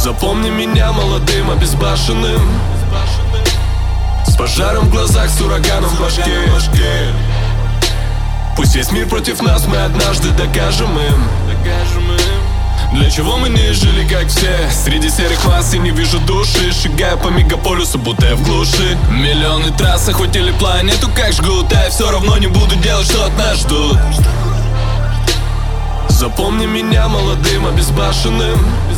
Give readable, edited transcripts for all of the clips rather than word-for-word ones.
Запомни меня молодым, обезбашенным, с пожаром в глазах, с ураганом в башке. Пусть весь мир против нас, мы однажды докажем им, для чего мы не жили, как все. Среди серых масс я не вижу души. Шагаю по мегаполису, будто я в глуши. Миллионы трасс охватили планету, как жгут. А я все равно не буду делать, что от нас ждут. Запомни меня молодым, обезбашенным.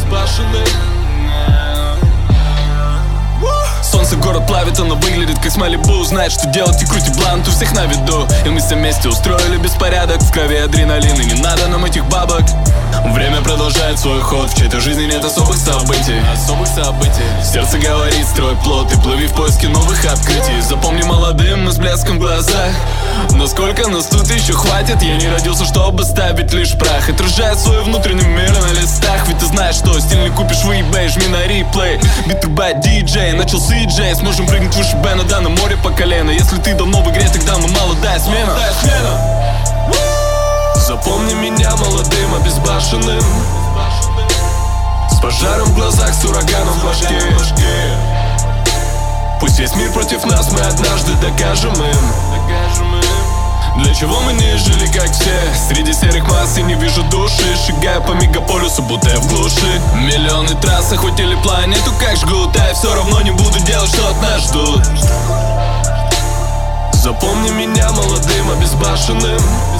Солнце город плавит, оно выглядит как с Малибу. Знает, что делать и крутит блант, у всех на виду. И мы все вместе устроили беспорядок. В крови адреналин, и не надо нам этих бабок. Время продолжает свой ход, в чьей-то жизни нет особых событий. Сердце говорит, строй плот и плыви в поиске новых открытий. Запомни молодым и с блеском в глазах. Но сколько нас тут еще хватит? Я не родился, чтобы ставить лишь прах. Отражает свой внутренний мир на листах. Ведь ты знаешь, что стиль не купишь в eBay. Жми на реплей, бит рубает диджей. Начал CJ, сможем прыгнуть выше Бена, да, на море по колено. Если ты давно в игре, тогда мы молодая смена. Запомни меня молодым, обезбашенным, с пожаром в глазах, с ураганом в башке. Пусть весь мир против нас, мы однажды докажем им, для чего мы не жили, как все. Среди серых масс я не вижу души. Шагаю по мегаполису, будто я в глуши. Миллионы трасс охватили планету, как жгут. А я все равно не буду делать, что от нас ждут. Запомни меня молодым, обезбашенным.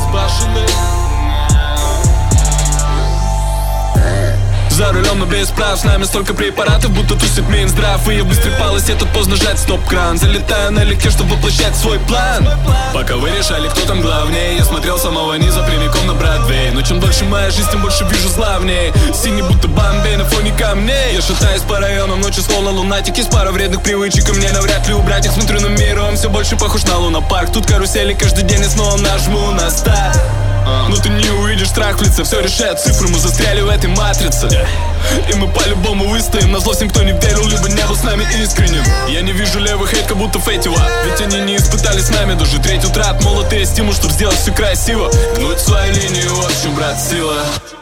За рулем, но без прав, с нами столько препаратов, будто тусит Минздрав. И я в быстрой полосе, тут поздно жать стоп-кран. Залетаю налегке, чтобы воплощать свой план. Пока вы решали, кто там главнее, я смотрел с самого низа прямиком на Бродвей. Но чем дольше моя жизнь, тем больше вижу зла в ней. Синий будто Бомбей на фоне камней. Я шатаюсь по районам, ночью словно лунатик. Есть пара вредных привычек, и мне навряд ли убрать их. Смотрю на мир, он все больше похож на лунопарк. Тут карусели каждый день, и снова нажму на старт. Но ты не увидишь страх в лице, все решает цифры, мы застряли в этой матрице. И мы по-любому выстоим, назло всем, кто не верил, либо не был с нами искренним. Я не вижу левый хейт, как будто фейтила, ведь они не испытали с нами даже треть утрат. Молот и стимул, чтоб сделать все красиво. Гнуть свою линию, вот в чем, брат, сила.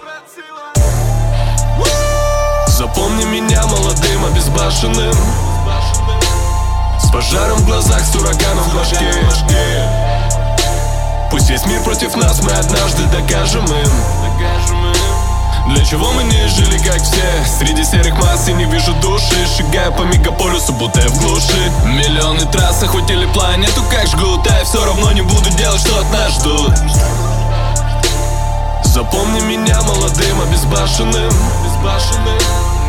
Запомни меня молодым, обезбашенным, с пожаром в глазах, с ураганом в башке. Пусть весь мир против нас, мы однажды докажем им, для чего мы не жили, как все. Среди серых масс я не вижу души. Шагаю по мегаполису, будто я в глуши. Миллионы трасс охватили планету, как жгут. А я все равно не буду делать, что от нас ждут. Запомни меня молодым, обезбашенным.